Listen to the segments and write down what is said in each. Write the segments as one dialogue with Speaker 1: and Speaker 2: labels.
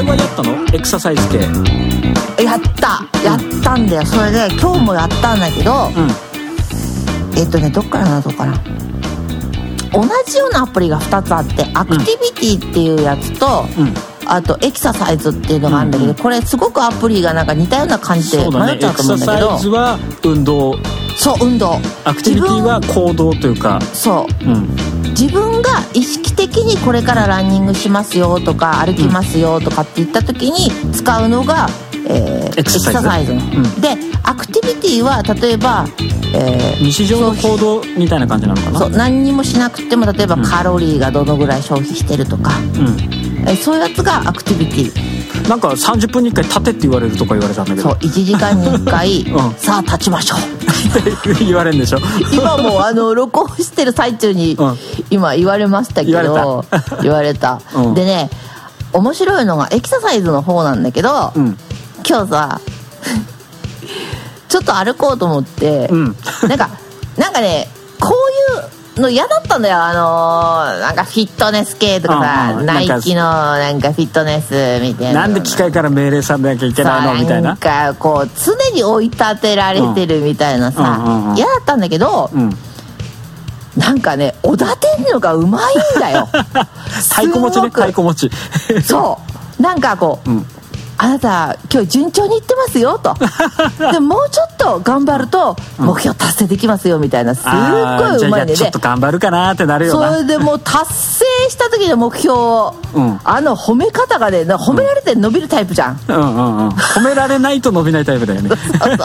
Speaker 1: はやったの？エクササイズ系
Speaker 2: やったんだよ。それで今日もやったんだけど、どっからどうかな。同じようなアプリが2つあって、アクティビティっていうやつと、あとエクササイズっていうのがあるんだけど、これすごくアプリがなんか似たような感じで迷っちゃうと思うんだけど、
Speaker 1: エクササイズは運動、
Speaker 2: そう運動、
Speaker 1: アクティビティは行動というか、
Speaker 2: そう、自分が意識的にこれからランニングしますよとか歩きますよとかって言った時に使うのが、エクササイズ、でアクティビティは例えば、
Speaker 1: 日常の行動みたいな感じなのかな。
Speaker 2: そう、何にもしなくても例えばカロリーがどのぐらい消費してるとか、そういうやつがアクティビティ。
Speaker 1: なんか30分に1回立てって言われるとか言われたんだけど、
Speaker 2: そう1時間に1回、さあ立ちましょう
Speaker 1: って言われるんでしょ
Speaker 2: 今も録音してる最中に、今言われましたけど、言われた、でね、面白いのがエクササイズの方なんだけど、今日さちょっと歩こうと思って、なんかね、こういうの嫌だったんだよ。なんかフィットネス系とかさ、ナイキのなんかフィットネスみたいな、
Speaker 1: なんで機械から命令されなきゃいけないのみたいな、
Speaker 2: なんかこう常に追い立てられてるみたいなさ、嫌だったんだけど、なんかね、おだてんのがうまいんだよ
Speaker 1: 太鼓持ちね、太鼓持ち
Speaker 2: そうなんかこう、あなた今日順調にいってますよとでもうちょっと頑張ると目標達成できますよみたいな、すっごいうまいね。
Speaker 1: ちょっと頑張るかなってなるよな。
Speaker 2: それでもう達成した時の目標を、褒め方がね、褒められて伸びるタイプじゃん。
Speaker 1: 褒められないと伸びないタイプだよね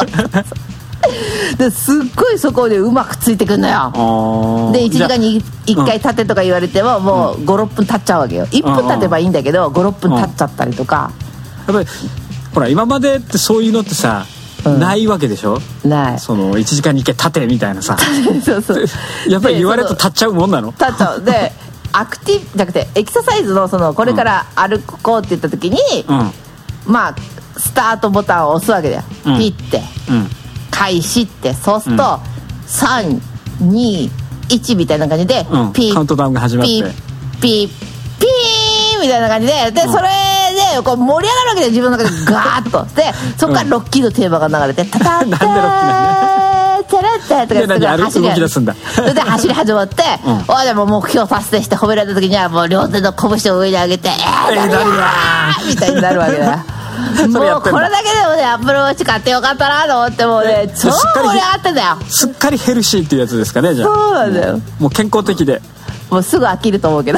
Speaker 2: ですっごいそこでうまくついてくんのよ。で1時間に1回立てとか言われても、もう 5,6 分経っちゃうわけよ。1分経てばいいんだけど 5,6 分経っちゃったりとか、
Speaker 1: やっぱりほら今までってそういうのってさ、ないわけでしょ。
Speaker 2: ない。
Speaker 1: その1時間に1回立てみたいなさ
Speaker 2: そう
Speaker 1: やっぱり言われると立っちゃうもんなの。
Speaker 2: 立っちゃう。でアクティブじゃなくてエクササイズのこれから歩こうって言った時に、まあスタートボタンを押すわけだよ、ピッて、開始って。そうすると、3,2,1みたいな感じで、
Speaker 1: カウントダウンが始まって、
Speaker 2: ピーみたいな感じで、それでこう盛り上がるわけで、自分の中でガーッとで、そこからロッキーのテーマが流れて、タタッタータラッターとか
Speaker 1: 動き出すんだ。
Speaker 2: それで走り始まって、でも目標達成して褒められた時にはもう両手の拳を上に上げてみたいになるわけだよもうこれだけでもね、アップルウォッチ買ってよかったなと思って、もうね超盛り上がってんだよ。
Speaker 1: すっかりヘルシーっていうやつですかね。じゃあ
Speaker 2: そうなんだよ。
Speaker 1: もう健康的で、
Speaker 2: もうすぐ飽きると思うけど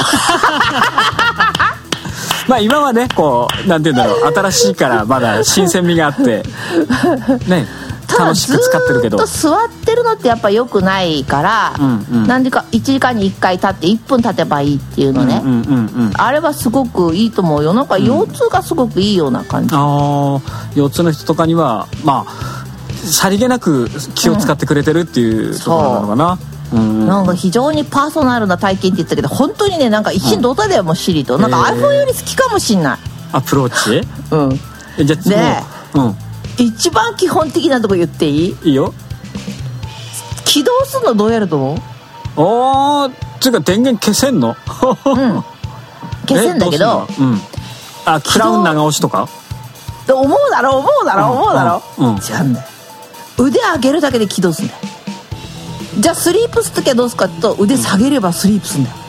Speaker 1: まあ今はね、こうなんていうんだろう、新しいからまだ新鮮味があってね、楽しく使ってるけど、
Speaker 2: ずっと座ってるのってやっぱ良くないから、なんでか1時間に1回立って1分立てばいいっていうのね、あれはすごくいいと思うよ。なんか腰痛がすごくいいような感じ。
Speaker 1: 腰痛の人とかにはまあさりげなく気を使ってくれてるっていうところなのかな。
Speaker 2: なんか非常にパーソナルな体験って言ってたけど、本当にね、なんか一心同体だよ、もうシリと。なんか iPhone より好きかもしんない。
Speaker 1: アプローチじゃあ
Speaker 2: ね、一番基本的なとこ言っていい？
Speaker 1: いいよ。
Speaker 2: 起動するのどうやると思う？
Speaker 1: っていうか電源消せんの？
Speaker 2: 消せんだけど、
Speaker 1: クラウン長押しとか
Speaker 2: 思うだろ違うんだよ。腕上げるだけで起動するんだよ。じゃあスリープするときはどうするかっていうと、腕下げればスリープするんだよ。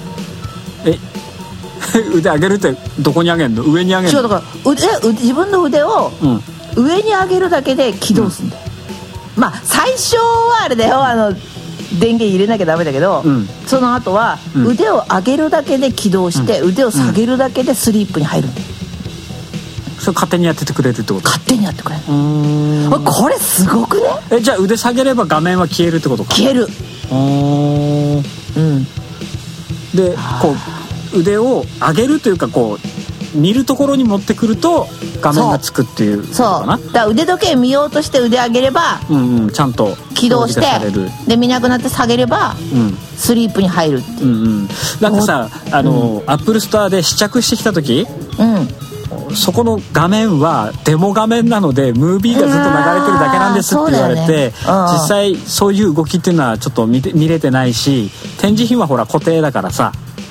Speaker 1: 腕上げるってどこに上げるの？上に上げるの？
Speaker 2: 違う、だから自分の腕を上に上げるだけで起動するんだよ。まあ最初はあれだよ、電源入れなきゃダメだけど、その後は腕を上げるだけで起動して、腕を下げるだけでスリープに入るんだよ。
Speaker 1: それ勝手にやっててくれるってこと？
Speaker 2: 勝手にやってくれる。これすごくね。
Speaker 1: じゃあ腕下げれば画面は消えるってことか？
Speaker 2: 消える。
Speaker 1: でこう腕を上げるというか、こう見るところに持ってくると画面がつくっていうことかな。
Speaker 2: そうだから腕時計見ようとして腕上げれば、
Speaker 1: ちゃんと
Speaker 2: 起動して、で見なくなって下げれば、スリープに入るっていう、
Speaker 1: なんかさ、アップルストアで試着してきた時、そこの画面はデモ画面なのでムービーがずっと流れてるだけなんですって言われて、実際そういう動きっていうのはちょっと見れてないし、展示品はほら固定だからさ、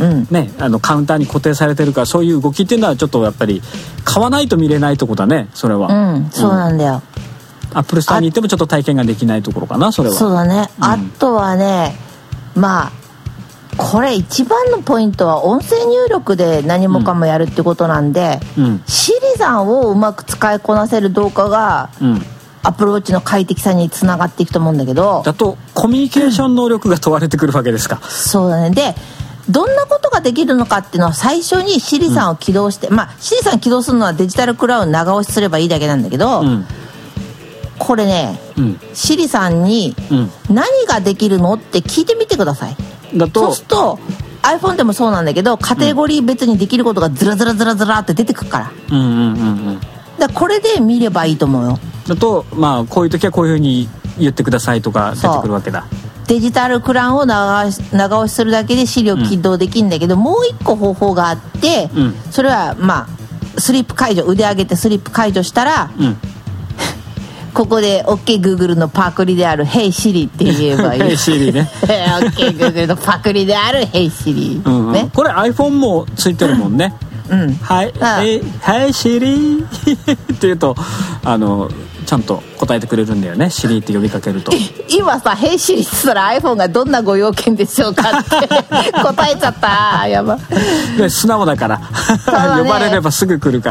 Speaker 1: ね、カウンターに固定されてるから、そういう動きっていうのはちょっとやっぱり買わないと見れないとこだね、それは。
Speaker 2: そうなんだよ。
Speaker 1: アップルストアに行ってもちょっと体験ができないところかな、それは。
Speaker 2: そうだね。あとはね、まあこれ一番のポイントは音声入力で何もかもやるってことなんで、シリさんをうまく使いこなせる動画が、アプローチの快適さにつながっていくと思うんだけど、
Speaker 1: だとコミュニケーション能力が問われてくるわけですか。
Speaker 2: そうだね。でどんなことができるのかっていうのは最初にシリさんを起動して、シリさん起動するのはデジタルクラウン長押しすればいいだけなんだけど、これね、シリさんに何ができるのって聞いてみてください。そうすると iPhone でもそうなんだけど、カテゴリー別にできることがずらずらずらずらって出てくるから、だからこれで見ればいいと思うよ。
Speaker 1: だとこういう時はこういうふうに言ってくださいとか出てくるわけだ。
Speaker 2: デジタルクラウンを長押しするだけで資料起動できるんだけど、もう一個方法があって、それはスリップ解除、腕上げてスリップ解除したら、ここで OKGoogle のパクリである Hey Siri って言えばいい。
Speaker 1: Hey Siri ね。
Speaker 2: OKGoogle のパクリである Hey Siri、ね。
Speaker 1: これ iPhone もついてるもんね。はい、Hey Siri って言うとちゃんと答えてくれるんだよね。Siri って呼びかけると。
Speaker 2: 今さ Hey Siri って言ったら iPhone がどんなご用件でしょうかって答えちゃった。やば。
Speaker 1: 素直だから、呼ばれればすぐ来るから。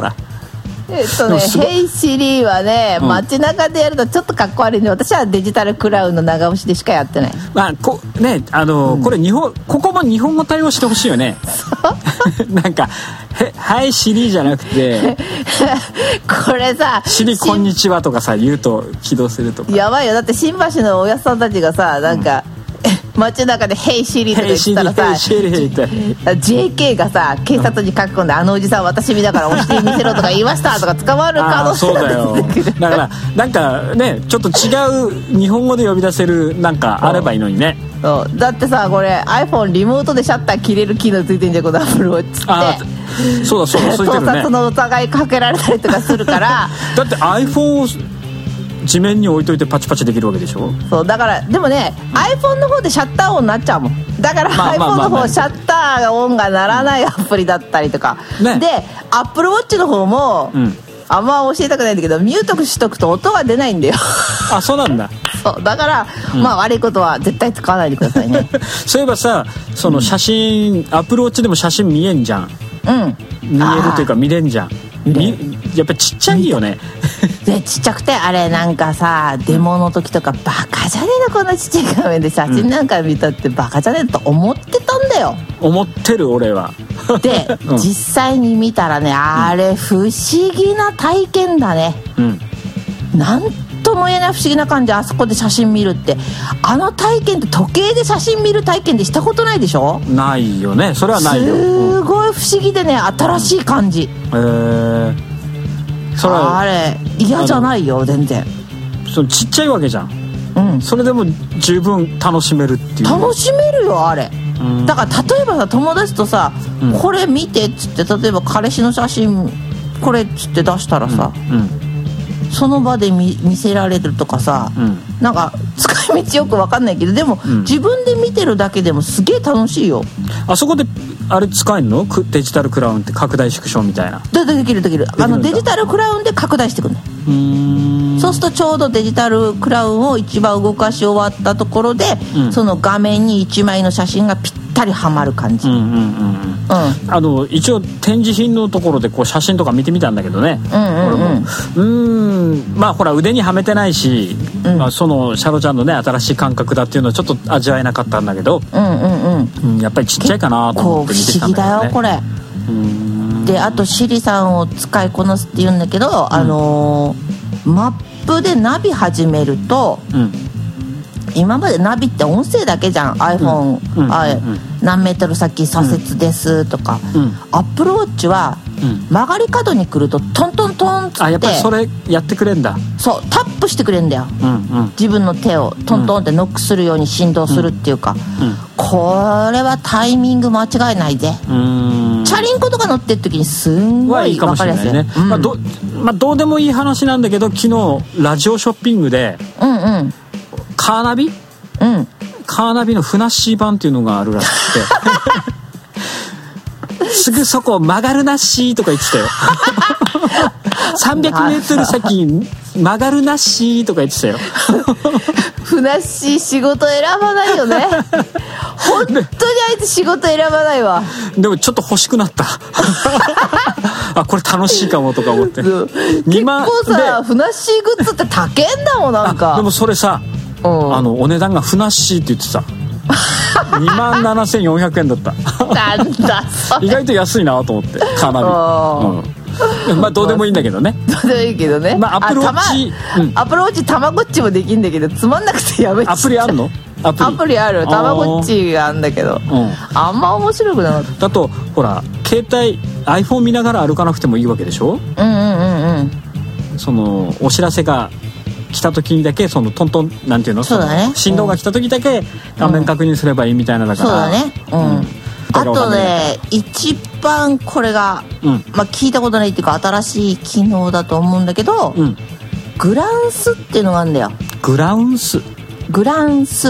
Speaker 2: Hey Siri はね、街中でやるとちょっとかっこ悪いね。私はデジタルクラウンの長押しでしかやってない。
Speaker 1: これここも日本語対応してほしいよね。なんかHey Siri じゃなくて
Speaker 2: これさ、
Speaker 1: シリこんにちはとかさ言うと起動するとか。
Speaker 2: やばいよ。だって新橋のおやっさんたちがさ、なんか、街中で「ヘイシリ」とか言ったらさ、JK がさ警察に書き込んで「おじさん私見ながら押してみせろ」とか言いましたとか捕まる可能性が出てくる。
Speaker 1: だからなんかね、ちょっと違う日本語で呼び出せるなんかあればいいのにね。
Speaker 2: だってさ、これ iPhone リモートでシャッター切れる機能ついてんじゃん、この Apple Watch って。
Speaker 1: そう
Speaker 2: 盗撮の疑いかけられたりとかするから
Speaker 1: だって iPhone を地面に置いといてパチパチできるわけでしょ。
Speaker 2: そうだから、でもね、iPhone の方でシャッターオンになっちゃうもん。だから iPhone の方シャッターオンがならないアプリだったりとか、で Apple Watch の方も、あんま教えたくないんだけど、ミュートしとくと音が出ないんだよ。
Speaker 1: あ、そうなんだ。
Speaker 2: そうだから、悪いことは絶対使わないでくださいね。
Speaker 1: そういえばさ、その写真、Apple Watch でも写真見えんじゃん。見えるというか見れんじゃん。やっぱりちっちゃいよね。
Speaker 2: でちっちゃくて、あれなんかさ、デモの時とかバカじゃねえのこんなちっちゃい画面で写真なんか見たってバカじゃねえと思ってたんだよ。
Speaker 1: 思ってる俺は。
Speaker 2: で、実際に見たらね、あれ不思議な体験だね。なんとも言えない不思議な感じ。あそこで写真見るって、あの体験って時計で写真見る体験でしたことないでしょ。
Speaker 1: ないよね、それはないよ。
Speaker 2: すごい不思議でね、新しい感じ。それあれ嫌じゃないよ全然。
Speaker 1: ちっちゃいわけじゃん。それでも十分楽しめるっていう。
Speaker 2: 楽しめるよあれ。だから例えばさ、友達とさ、これ見てっつって、例えば彼氏の写真これっつって出したらさ、その場で 見せられるとかさ、なんか使い道よく分かんないけど、でも、自分で見てるだけでもすげえ楽しいよ。
Speaker 1: あそこであれ使えるの？デジタルクラウンって拡大縮小みたいな。
Speaker 2: できる。デジタルクラウンで拡大してくるね。そうするとちょうどデジタルクラウンを一番動かし終わったところで、その画面に1枚の写真がぴったりはまる感じ。一応展示品のところでこう写真とか見てみたんだけどね。ほら腕にはめてないし、そのシャロちゃんのね新しい感覚だっていうのはちょっと味わえなかったんだけど、やっぱりちっちゃいかなと思って見てたんだよね。不思議だよこれ。であとシリさんを使いこなすって言うんだけど、マップでナビ始めると、今までナビって音声だけじゃん。 iPhone、何メートル先左折ですとか、Apple Watch は曲がり角に来るとトントントンっつって、
Speaker 1: やっぱりそれやってくれんだ。
Speaker 2: そうタップしてくれんだよ。自分の手をトントンってノックするように振動するっていうか、これはタイミング間違いないぜ。チャリンコとか乗ってる時にすんごい分かりやすいね。
Speaker 1: どうでもいい話なんだけど、昨日ラジオショッピングで、カーナビ、カーナビのふなっしー版っていうのがあるらしくてすぐそこ曲がるなしとか言ってたよ300メートル先曲がるなしとか言ってたよ
Speaker 2: ふなっしー仕事選ばないよね本当にあいつ仕事選ばないわ。
Speaker 1: でもちょっと欲しくなったあ、これ楽しいかもとか思って
Speaker 2: 結構さふなっしーグッズって高えんだもんなんか。
Speaker 1: でもそれさ、お値段がふなっしーって言ってた27,400円だった
Speaker 2: なんだそれ
Speaker 1: 意外と安いなと思ってカーナビ、まあどうでもいいんだけどね
Speaker 2: どうでもいいけどね。
Speaker 1: まあアップルウォッチ、
Speaker 2: アップルウォッチたまごっちもできんだけどつまんなくてやめちゃった。
Speaker 1: アプリあんの？ア
Speaker 2: プリある。たまごっちがあんだけど、あんま面白くなかった。
Speaker 1: だとほら携帯 iPhone 見ながら歩かなくてもいいわけでしょ。そのお知らせが来た時にだけそのトントンなんていうの、
Speaker 2: そうだね、
Speaker 1: 振動が来た時だけ画面確認すればいいみたいなだから、
Speaker 2: そうだね、あとね一番これが、まあ聞いたことないっていうか新しい機能だと思うんだけど、グランスっていうのがあるんだよ。
Speaker 1: グランス
Speaker 2: グランス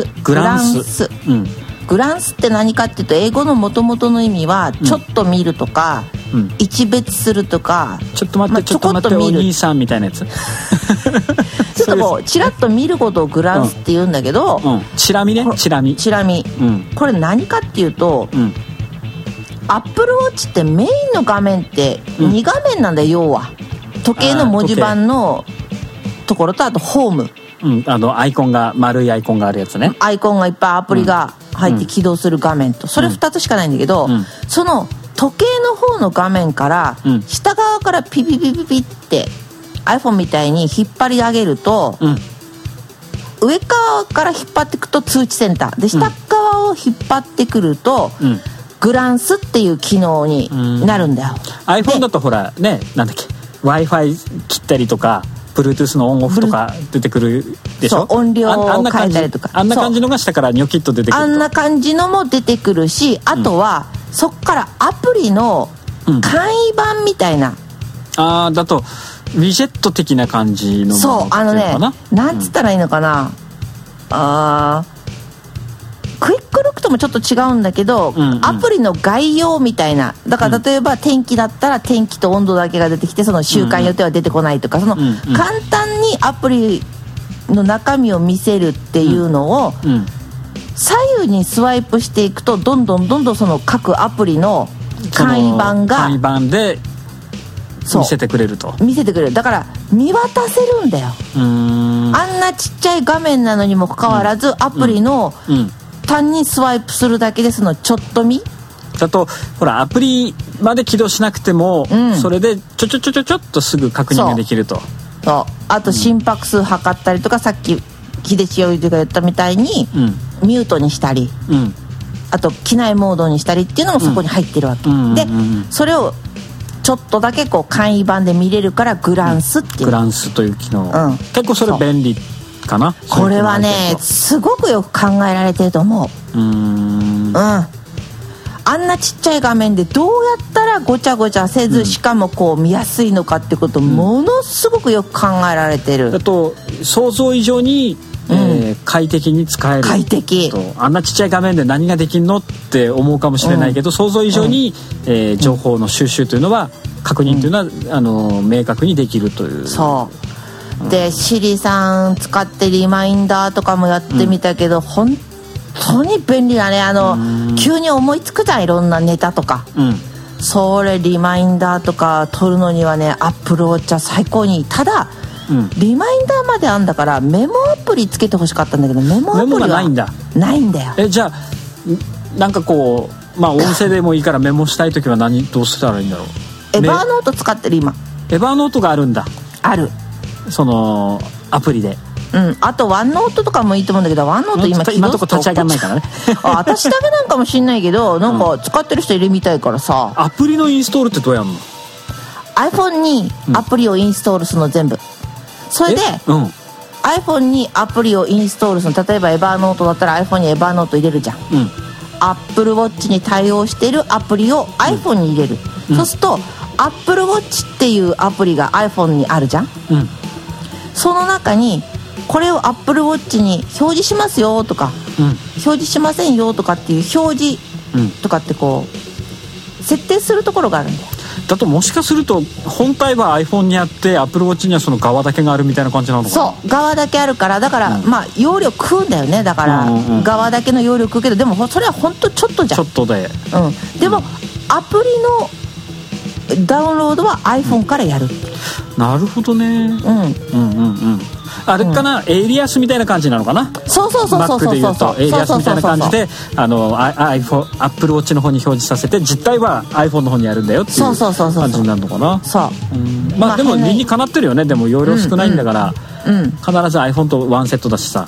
Speaker 2: って何かっていうと英語の元々の意味はちょっと見るとか、一別するとか、
Speaker 1: ちょっと待って、ちょっと待ってお兄さんみたいなやつ
Speaker 2: ちょっとこうチラッと見ることをグランスって言うんだけど、
Speaker 1: チラ見ね、チラ見、
Speaker 2: これ何かっていうと、アップルウォッチってメインの画面って2画面なんだよ、要は時計の文字盤のところと、あとホーム、
Speaker 1: アイコンが丸いアイコンがあるやつね。
Speaker 2: アイコンがいっぱいアプリが入って起動する画面と、それ2つしかないんだけど、その時計の方の画面から、下側からピピピピピって iPhone みたいに引っ張り上げると、上側から引っ張っていくと通知センターで、下側を引っ張ってくると、グランスっていう機能になるんだよ。
Speaker 1: iPhone だとほらね、なんだっけ Wi-Fi 切ったりとかBluetooth のオンオフとか出てくるでしょ。
Speaker 2: そう、音量を変えたりとか、
Speaker 1: あんな感じのが下からニョキッと出てくると、
Speaker 2: あんな感じのも出てくるし、あとは、そっからアプリの簡易版みたいな、
Speaker 1: だとウィジェット的な感じのもの、
Speaker 2: そう、ね、なんつったらいいのかな、クイックルックともちょっと違うんだけど、アプリの概要みたいな、だから例えば天気だったら天気と温度だけが出てきて、その週間予定は出てこないとか、その簡単にアプリの中身を見せるっていうのを、左右にスワイプしていくとどんどんその各アプリの簡易版が
Speaker 1: 簡易版で見せてくれると、
Speaker 2: 見せてくれる。だから見渡せるんだよ。あんなちっちゃい画面なのにもかかわらず、アプリの単にスワイプするだけでそのちょっと見
Speaker 1: だと、ほらアプリまで起動しなくても、それでちょっとすぐ確認ができると。
Speaker 2: そう、あと心拍数測ったりとか、さっき秀千代が言ったみたいに、ミュートにしたり、あと機内モードにしたりっていうのもそこに入ってるわけ、でそれをちょっとだけこう簡易版で見れるからグランスっていう、
Speaker 1: グランスという機能、結構それ便利かな。
Speaker 2: これはねすごくよく考えられてると思う。あんなちっちゃい画面でどうやったらごちゃごちゃせず、しかもこう見やすいのかってことものすごくよく考えられてる。
Speaker 1: だと想像以上に快適に使える。
Speaker 2: 快適。
Speaker 1: あんなちっちゃい画面で何ができんのって思うかもしれないけど、想像以上に、情報の収集というのは、確認というのは、明確にできるという。
Speaker 2: そうで、シリさん使ってリマインダーとかもやってみたけど、本当に便利だね。急に思いつくじゃん、いろんなネタとか、それリマインダーとか取るのにはね、アップルウォッチは最高にいい。ただリマインダーまであんだからメモアプリつけてほしかったんだけど、メモアプリはないんだよ。
Speaker 1: じゃあなんかこう、まあ音声でもいいからメモしたいときはどうしたらいいんだろう。
Speaker 2: エバーノート使ってる今。
Speaker 1: エバーノートがあるんだ。
Speaker 2: ある、
Speaker 1: そのアプリで。
Speaker 2: あとワンノートとかもいいと思うんだけど、ワンノート
Speaker 1: 今のとこ立ち上がんないからね
Speaker 2: 私だけなんかもしんないけど、なんか使ってる人いるみたいからさ。
Speaker 1: アプリのインストールってどうやんの？
Speaker 2: iPhone にアプリをインストールするの全部。それで、iPhone にアプリをインストールするの。例えばエバーノートだったら iPhone にエバーノート入れるじゃん、Apple Watch に対応しているアプリを iPhone に入れる、そうすると Apple Watch っていうアプリが iPhone にあるじゃん、その中にこれを Apple Watch に表示しますよとか、表示しませんよとかっていう表示とかってこう設定するところがあるんだよ。
Speaker 1: だともしかすると本体は iPhone にあって Apple Watch にはその側だけがあるみたいな感じなのかな。
Speaker 2: そう側だけあるから、だから、まあ容量食うんだよね。だから、側だけの容量食うけど、でもそれは本当ちょっとじゃん。
Speaker 1: ちょっとで、
Speaker 2: でも、アプリのダウンロードは iPhone からやる。
Speaker 1: なるほどね。あれかな、エイリアスみたいな感じなのかな。
Speaker 2: そう
Speaker 1: Mac で言うとエイリアスみたいな感じでiPhone Apple Watch の方に表示させて、実態は iPhone の方にあるんだよっていう感じになるのかな。まあでも理にかなってるよね。でも容量少ないんだから、必ず iPhone とワンセットだしさ、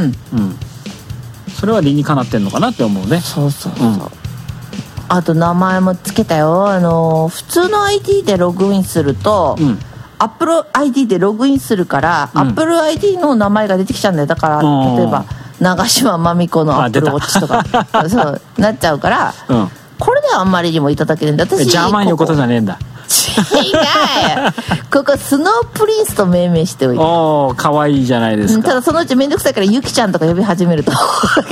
Speaker 1: それは理にかなってんのかなって思うね。あ
Speaker 2: と名前もつけたよ。普通の ID でログインすると、Apple ID でログインするから、Apple ID の名前が出てきちゃうんだよ。だから例えば長嶋真美子の Apple Watch とかそうなっちゃうから、これではあんまりにもいただけるんだ。私
Speaker 1: ジャーマンいうことじゃねえんだ。
Speaker 2: 違うここスノープリンスと命名しておいて。
Speaker 1: おー、かわいいじゃないですか。
Speaker 2: ただそのうちめんどくさいからゆきちゃんとか呼び始めると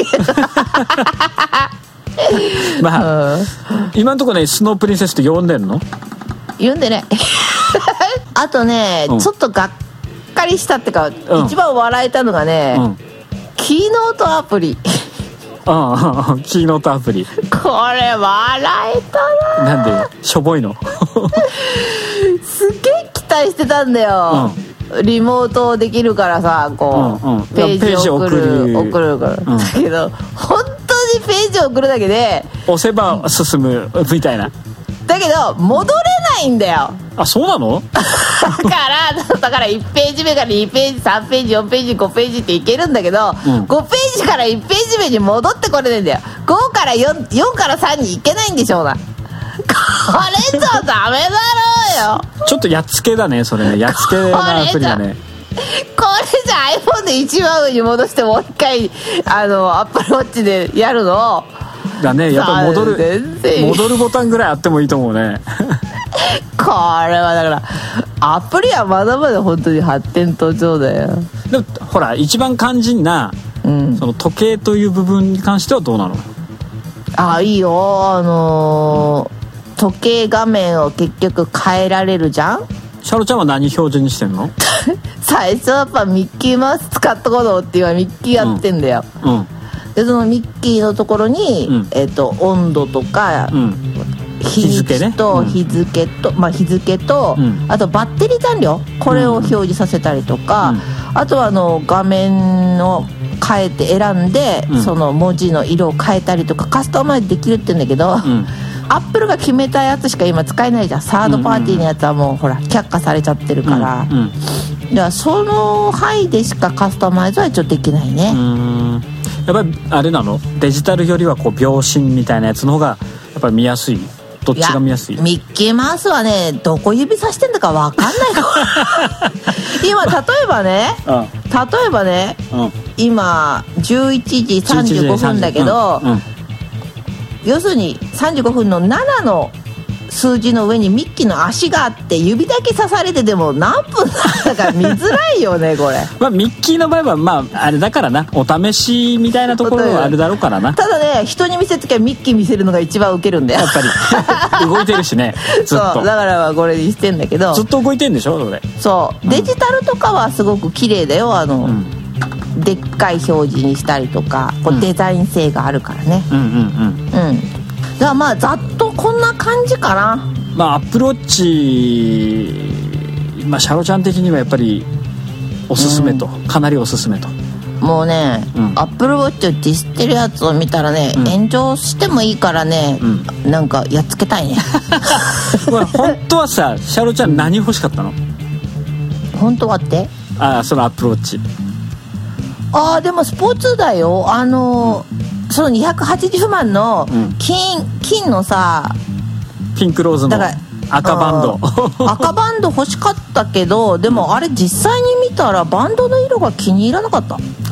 Speaker 1: まあ、今のところね、スノープリンセスって呼んでんの？
Speaker 2: 呼んでねあとね、ちょっとがっかりしたってか、一番笑えたのがね、キーノートアプリキ
Speaker 1: ーノートアプリ、
Speaker 2: これ笑えたな。
Speaker 1: なんでしょぼいの
Speaker 2: すげえ期待してたんだよ、リモートできるからさ、こう、ページ送るから、だけど本当にページ送るだけで
Speaker 1: 押せば進むみたいな。
Speaker 2: だけど戻れないんだよ。
Speaker 1: あ、そうなの
Speaker 2: だから1ページ目から2ページ3ページ4ページ5ページっていけるんだけど、5ページから1ページ目に戻ってこれないんだよ。5から4から3にいけないんでしょうな。これじゃダメだろうよ。
Speaker 1: ちょっとやっつけだね、それね。やっつけなアプリだね。
Speaker 2: これじゃ iPhone で一番上に戻してもう一回Apple Watch でやるの
Speaker 1: だね。やっぱ戻るボタンぐらいあってもいいと思うね
Speaker 2: これはだからアプリはまだまだ本当に発展途上だよ。
Speaker 1: でもほら、一番肝心な、その時計という部分に関してはどうなの？
Speaker 2: いいよ。時計画面を結局変えられるじゃん。
Speaker 1: シャロちゃんは何標準にしてんの？
Speaker 2: 最初はやっぱミッキーマウス使ったことっていうのはミッキーやってんだよ、でそのミッキーのところに、温度とか、日付と、日付と、あとバッテリー残量、これを表示させたりとか、あとは画面を変えて選んで、その文字の色を変えたりとかカスタマイズできるって言うんだけど、アップルが決めたやつしか今使えないじゃん。サードパーティーのやつはもうほら却下されちゃってるから、だからその範囲でしかカスタマイズは一応できないね。
Speaker 1: やっぱりあれなの？デジタルよりはこう秒針みたいなやつの方がやっぱり見やすい？どっちが見やすい？
Speaker 2: ミッキーマウスはね、どこ指さしてんだか分かんない今例えばね、今11時35分だけど、要するに35分の7の数字の上にミッキーの足があって指だけ刺されてでも何分だから見づらいよねこれ
Speaker 1: ミッキーの場合はあれだからな、お試しみたいなところはあるだろうからな。
Speaker 2: ただね、人に見せるときはミッキー見せるのが一番ウケるんだよ、
Speaker 1: やっぱり動いてるしねずっと。
Speaker 2: そうだからこれにしてんだけど、
Speaker 1: ずっと動いてんでしょそれ。
Speaker 2: そう、デジタルとかはすごく綺麗だよ。でっかい表示にしたりとか、こうデザイン性があるからね。だからざっとこんな感じかな。
Speaker 1: アップルウォッチ、シャロちゃん的にはやっぱりおすすめと、かなりおすすめと。
Speaker 2: もうね、アップルウォッチをディスってるやつを見たらね、炎上してもいいからね、なんかやっつけたいね
Speaker 1: 本当はさ、シャロちゃん何欲しかったの？
Speaker 2: 本当はって
Speaker 1: そのアップルウォッチ。
Speaker 2: でもスポーツだよ。その280万の金のさ、
Speaker 1: ピンクローズの赤バンド
Speaker 2: 赤バンド欲しかったけど、でもあれ実際に見たらバンドの色が気に入らなかった。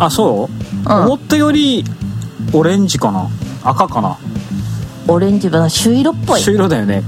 Speaker 1: そう、思ったよりオレンジかな、赤かな。
Speaker 2: オレンジは朱色っぽい。
Speaker 1: 朱色だよね。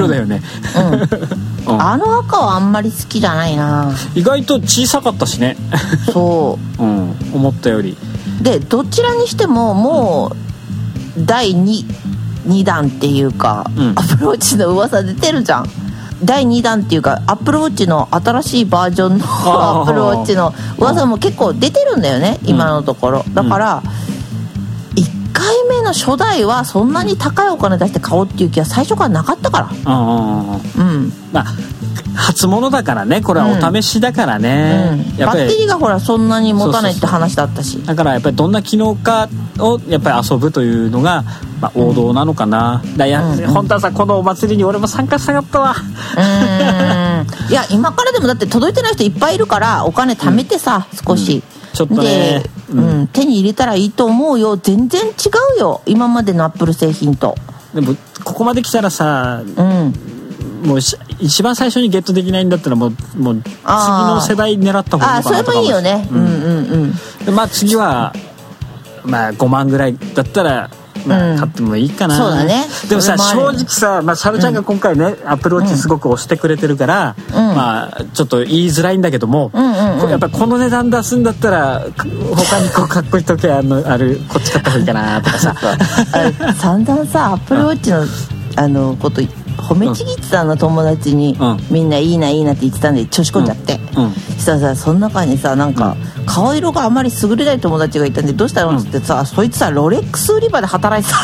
Speaker 2: あの赤はあんまり好きじゃないな。
Speaker 1: 意外と小さかったしね
Speaker 2: そう、
Speaker 1: 思ったより。
Speaker 2: でどちらにしてももう第2 2弾っていうか、アップルウォッチの噂出てるじゃん。第2弾っていうかアップルウォッチの新しいバージョンのアップルウォッチの噂も結構出てるんだよね、今のところ。だから、1回目の初代はそんなに高いお金出して買おうっていう気は最初からなかったから。
Speaker 1: まあ初物だからね、これはお試しだからね、
Speaker 2: バッテリーがほらそんなに持たないって話だったし、
Speaker 1: だからやっぱりどんな機能かをやっぱり遊ぶというのが、王道なのかな。本当はさ、このお祭りに俺も参加したかったわ。
Speaker 2: いや今からでもだって届いてない人いっぱいいるからお金貯めてさ、少し、
Speaker 1: ちょっとね、
Speaker 2: 手に入れたらいいと思うよ。全然違うよ今までのアップル製品と。
Speaker 1: でもここまで来たらさ、もう一番最初にゲットできないんだったらもう次の世代狙った方がいいのかなとか。
Speaker 2: それもいいよね。
Speaker 1: で次は5万ぐらいだったら買ってもいいかな。
Speaker 2: そうだね。
Speaker 1: でもさ、正直さ、サルちゃんが今回ね、アップルウォッチすごく押してくれてるから、ちょっと言いづらいんだけども、やっぱこの値段出すんだったら他にかっこいい時計こっち買った方がいいかなとかさ。
Speaker 2: 散々さアップルウォッチのこと褒めちぎってたの、友達に、みんないいないいなって言ってたんで調子込んじゃって、したらさ、その中にさなんか、顔色があまり優れない友達がいたんでどうしたのって言ってさ、そいつさロレックス売り場で働いて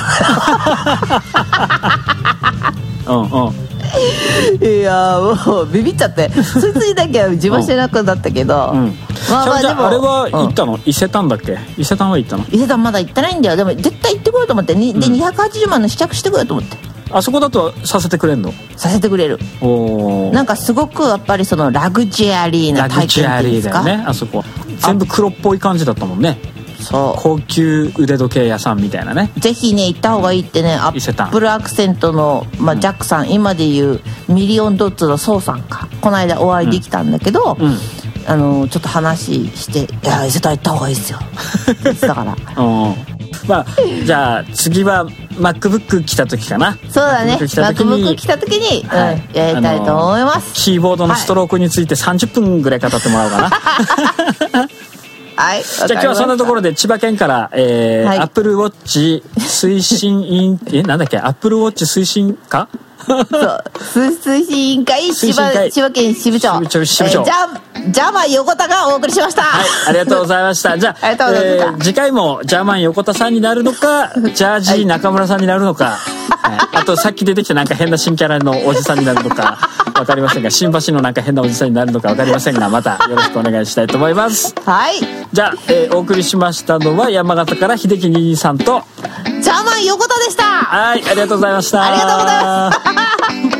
Speaker 2: たいやもうビビっちゃってそいつにだけは自慢してなくなったけど、でも
Speaker 1: あれは行ったの？伊勢丹だっけ？伊勢丹は行ったの？伊
Speaker 2: 勢丹まだ行ってないんだよ。でも絶対行ってこようと思って、で280万の試着してこようと思って。
Speaker 1: あそこだとさせてくれんの？させ
Speaker 2: てくれる。なんかすごくやっぱりそのラグジュアリーな体験っていうんですか。ラグジュアリーだよね、あそこ。
Speaker 1: 全部黒っぽい感じだったもんね。
Speaker 2: そう。
Speaker 1: 高級腕時計屋さんみたいなね。
Speaker 2: ぜひね行った方がいいってね、アップルアクセントの、ジャックさん、今でいうミリオンドッツのソウさんか、この間お会いできたんだけど、ちょっと話して「いや伊勢丹行った方がいいですよ」って言ってたから
Speaker 1: じゃあ次は MacBook 来た時かな。
Speaker 2: そうだね、 MacBook 来た時に、やりたいと思います。
Speaker 1: キーボードのストロークについて30分ぐらい語ってもらおうかな。
Speaker 2: はい、
Speaker 1: じゃあ今日はそんなところで千葉県から、Apple Watch 推進委員なんだっけ、Apple Watch 推進課
Speaker 2: そう推進委員会千葉県支部長ジャーマン横田がお送りしました。
Speaker 1: はい、ありがとうございました。じゃあ、次回もジャーマン横田さんになるのかジャージー中村さんになるのか、あとさっき出てきたなんか変な新キャラのおじさんになるのか分かりませんが、新橋のなんか変なおじさんになるのか分かりませんが、またよろしくお願いしたいと思います。
Speaker 2: はい、
Speaker 1: じゃあ、お送りしましたのは山形から秀樹兄さんと
Speaker 2: ジャーマン横田でした。
Speaker 1: はい、ありがとうございました。
Speaker 2: ありがとうございます。